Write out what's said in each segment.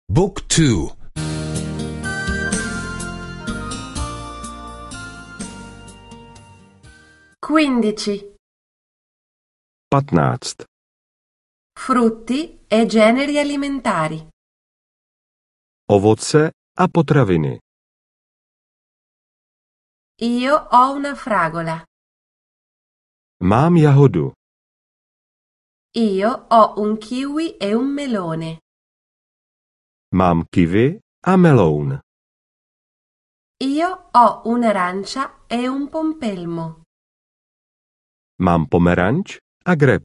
Book 2. 15. 15. Frutti e generi alimentari. Ovoce a potraviny. Io ho una fragola. Mám jahodu. Io ho un kiwi e un melone. Mám kiwi a meloun. Io ho un'arancia e un pompelmo. Mám pomeranč a greb.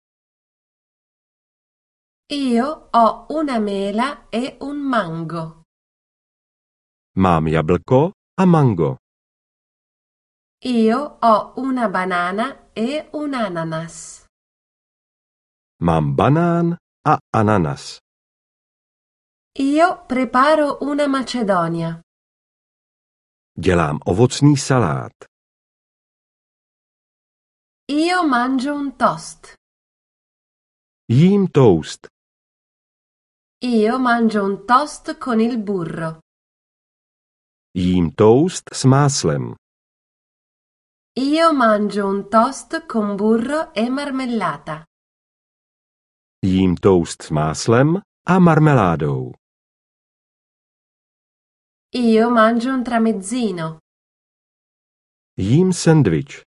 Io ho una mela e un mango. Mám jablko a mango. Io ho una banana e un ananas. Mám banán a ananas. Io preparo una macedonia. Dělám ovocný salát. Io mangio un toast. Jím toast. Io mangio un toast con il burro. Jím toast s máslem. Io mangio un toast con burro e marmellata. Jím toast s máslem a marmeládou. Io mangio un tramezzino. Jím sendvič.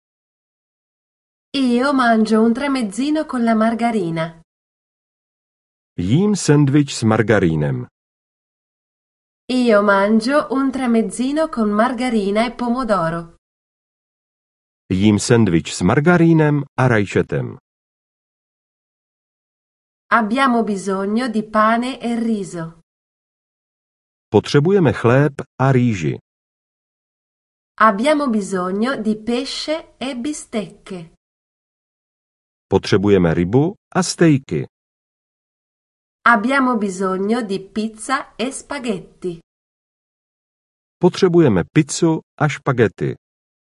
Io mangio un tramezzino con la margarina. Jím sendvič s margarínem. Io mangio un tramezzino con margarina e pomodoro. Jím sendvič s margarínem a rajčetem. Abbiamo bisogno di pane e riso. Potřebujeme chléb a rýži. Abbiamo bisogno di pesce e bistecche. Potřebujeme rybu a stejky. Abbiamo bisogno di pizza e spaghetti. Potřebujeme pizzu a špagety.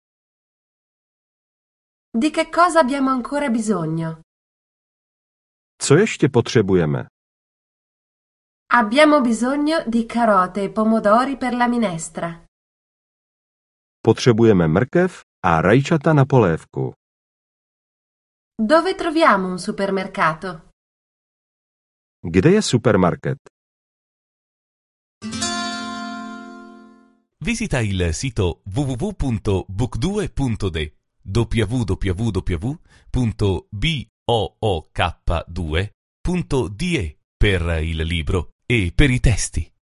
Di che cosa abbiamo ancora bisogno? Co ještě potřebujeme? Abbiamo bisogno di carote e pomodori per la minestra. Potřebujeme mrkev a rajčata na polévku. Dove troviamo un supermercato? Kde je supermarket? Visita il sito www.book2.de www.book2.de per il libro e per i testi.